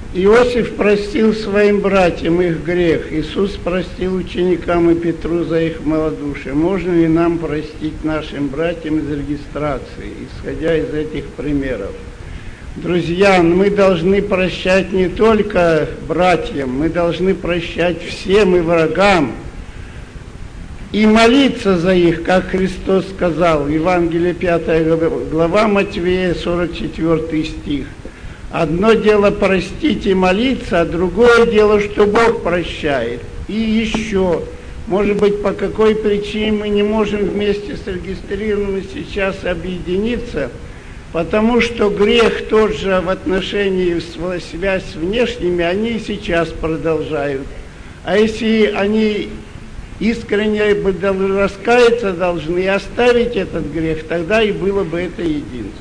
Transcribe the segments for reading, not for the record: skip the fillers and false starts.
Иосиф простил своим братьям их грех. Иисус простил ученикам и Петру за их малодушие. Можно ли нам простить нашим братьям из регистрации, исходя из этих примеров? Друзья, мы должны прощать не только братьям, мы должны прощать всем и врагам. И молиться за их, как Христос сказал, в Евангелии 5 глава Матвея, 44 стих. Одно дело простить и молиться, а другое дело, что Бог прощает. И еще, может быть, по какой причине мы не можем вместе с регистрированными сейчас объединиться, потому что грех тот же в отношении связь с внешними, они и сейчас продолжают. А если они искренне раскаяться должны и оставить этот грех, тогда и было бы это единство.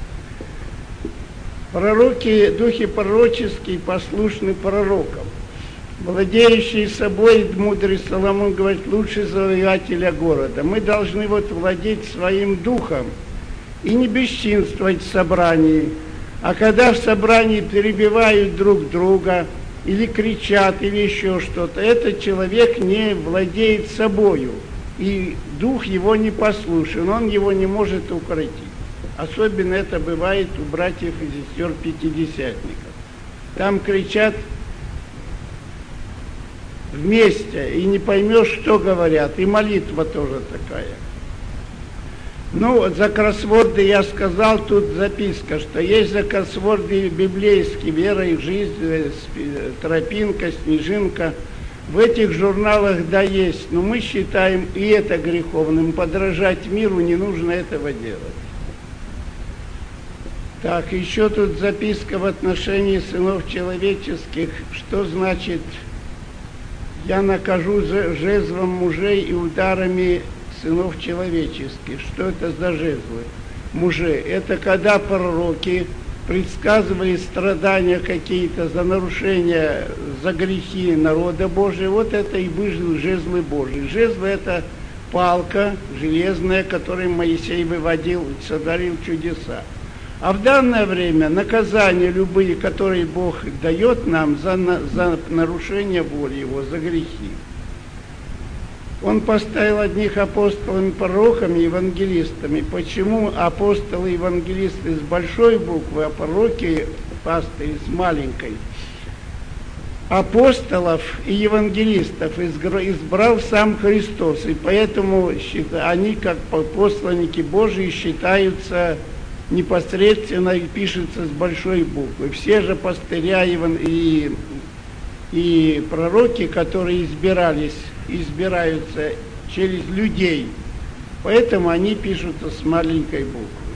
Пророки, духи пророческие, послушны пророкам. Владеющий собой, мудрый Соломон говорит, лучше завоевателя города. Мы должны владеть своим духом и не бесчинствовать в собрании. А когда в собрании перебивают друг друга, или кричат, или еще что-то, этот человек не владеет собою, и дух его не послушен, он его не может укротить. Особенно это бывает у братьев и сестер пятидесятников. Там кричат вместе, и не поймешь, что говорят, и молитва тоже такая. Ну, за кроссворды я сказал, тут записка, что есть за кроссворды библейские, «Вера и жизнь», «Тропинка», «Снежинка». В этих журналах, да, есть, но мы считаем и это греховным. Подражать миру не нужно этого делать. Так, еще тут записка в отношении сынов человеческих. Что значит «я накажу жезлом мужей и ударами сынов человеческих»? Что это за жезлы мужей? Это когда пророки предсказывали страдания какие-то за нарушения, за грехи народа Божия. Вот это и были жезлы Божьи. Жезлы — это палка железная, которой Моисей выводил, сотворил чудеса. А в данное время наказания любые, которые Бог дает нам за нарушение воли Его, за грехи. Он поставил одних апостолами, пророками, евангелистами. Почему апостолы и евангелисты с большой буквы, а пророки, пастыри с маленькой? Апостолов и евангелистов избрал сам Христос, и поэтому они, как посланники Божии, считаются непосредственно и пишется с большой буквы. Все же пастыря и пророки, которые избираются через людей, поэтому они пишутся с маленькой буквы.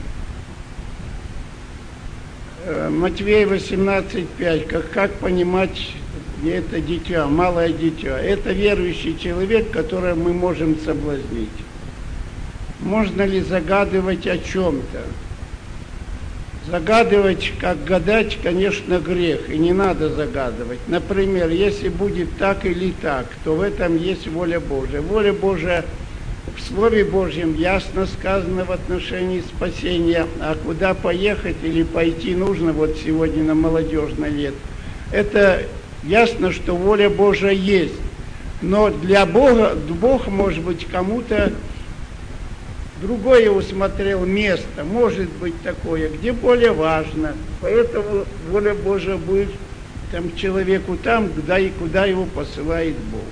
Матвея 18:5. Как понимать это дитя, малое дитя? Это верующий человек, которого мы можем соблазнить. Можно ли загадывать о чем-то? Загадывать, как гадать, конечно, грех, и не надо загадывать. Например, если будет так или так, то в этом есть воля Божия. Воля Божия в Слове Божьем ясно сказано в отношении спасения, а куда поехать или пойти нужно вот сегодня на молодежный лет. Это ясно, что воля Божия есть, но для Бога, Бог, может быть, кому-то другое усмотрел место, может быть такое, где более важно. Поэтому воля Божия будет там человеку там, куда его посылает Бог.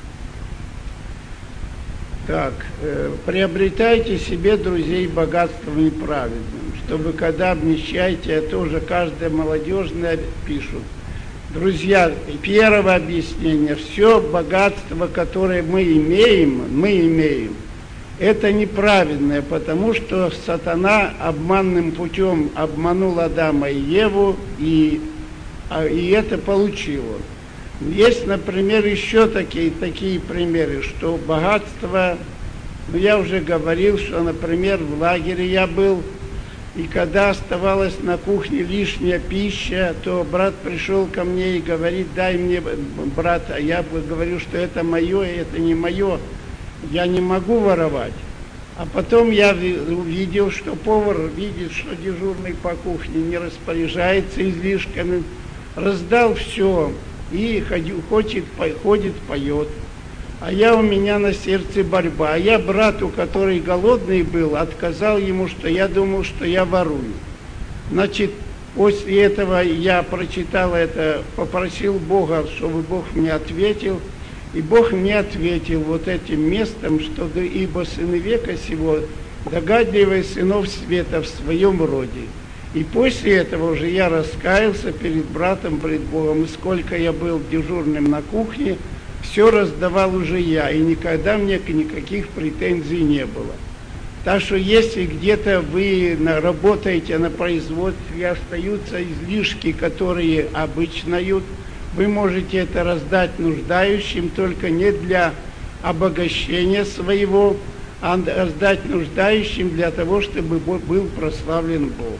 Так, приобретайте себе друзей богатством неправедным, чтобы когда обнищаете, а тоже каждое молодежное пишут. Друзья, первое объяснение, все богатство, которое мы имеем, это неправедное, потому что сатана обманным путем обманул Адама и Еву, и это получил он. Есть, например, еще такие примеры, что богатство, я уже говорил, что, например, в лагере я был, и когда оставалась на кухне лишняя пища, то брат пришел ко мне и говорит: дай мне, брат, а я говорю, что это мое, и это не мое. Я не могу воровать. А потом я увидел, что повар видит, что дежурный по кухне не распоряжается излишками, раздал все, и ходит, поет. А у меня на сердце борьба. А я брату, который голодный был, отказал ему, что я думал, что я ворую. Значит, после этого я прочитал это, попросил Бога, чтобы Бог мне ответил. И Бог мне ответил вот этим местом, что ибо сыны века сего догадливые сынов света в своем роде. И после этого уже я раскаялся перед братом, перед Богом. И сколько я был дежурным на кухне, все раздавал уже я. И никогда мне никаких претензий не было. Так что если где-то вы работаете на производстве, и остаются излишки, которые обычно ют, вы можете это раздать нуждающим, только не для обогащения своего, а раздать нуждающим для того, чтобы был прославлен Бог.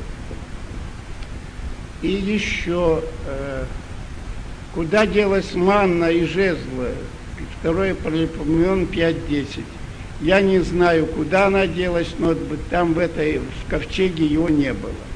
И еще, куда делась манна и жезлы? 2 Паралипоменон 5:10. Я не знаю, куда она делась, но там в ковчеге его не было.